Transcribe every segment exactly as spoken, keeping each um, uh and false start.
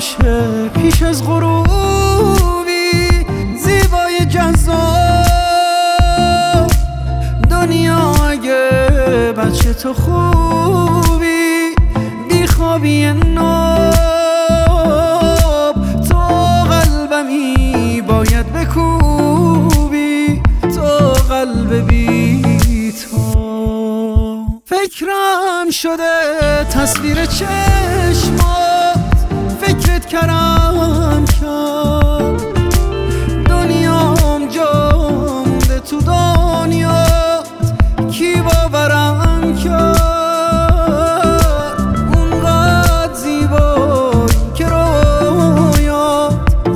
همیشه پیش از غروبی زیبای جذاب. دنیا اگه بچه تو خوبی بیخوابی ناب، تو قلبمی باید بکوبی، تو قلب بی تو. فکرم شده تصویر چشمات، فکرت کردم کرد. دنیام جا مونده تو دنیات، کی باورم کرد؟ اونقدر زیبایی که رویات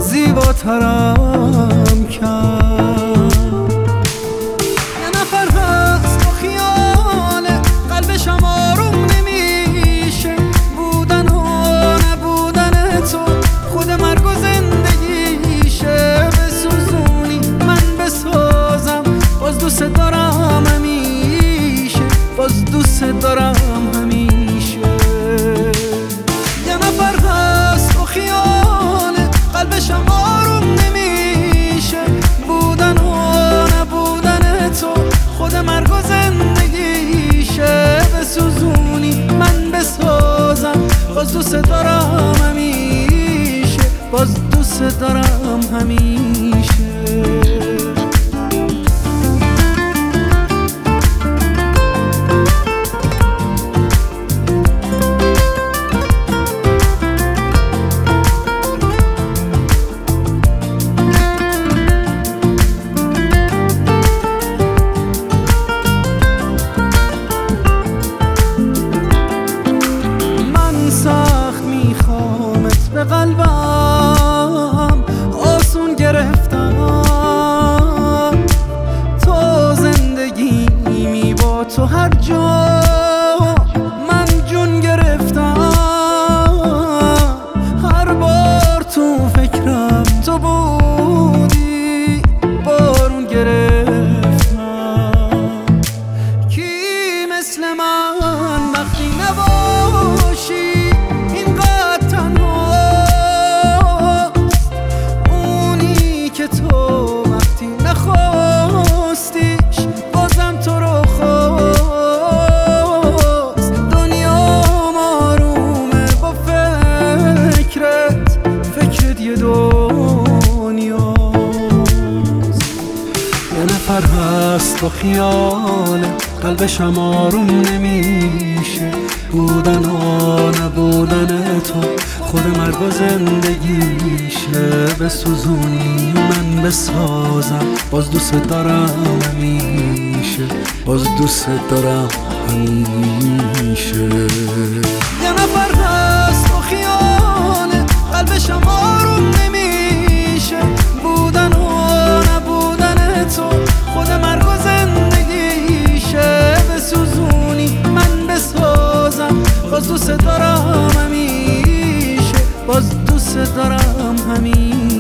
زیباترم کرد. یه نفر هست با خیال قلبشم آروم نمیشه، بودن و نبودن تو خود مرگ و زندگیشه. بسوزونی من بسازم، باز دوست دارم همیشه، باز دوست دارم همیشه. یه نفر هست با خیال قلبشم آروم نمیشه، بودن و نبودن تو خود مرگ و زندگیشه. بسوزونی من بسازم، باز دوست دارم همیشه، باز دوست دارم همیشه. به قلبم آسون گرفتم، تو زندگیمی با تو هر جا من جون گرفتم. هر بار تو فکرم تو بودی بارون گرفتم. کی مثل من وقتی نباشی هست با خیال قلبشم آروم نمیشه، بودن و نبودن تو خود مرگ و زندگیشه. بسوزونی من بسازم، باز دوست دارم همیشه، باز دوست دارم همیشه. یه نفر هست با خیال قلبشم آروم نمیشه، بودن و نبودن تو خود مرگ و زندگیشه. بسوزونی من بسازم، باز دوست دارم همیشه، باز دوست دارم همیشه.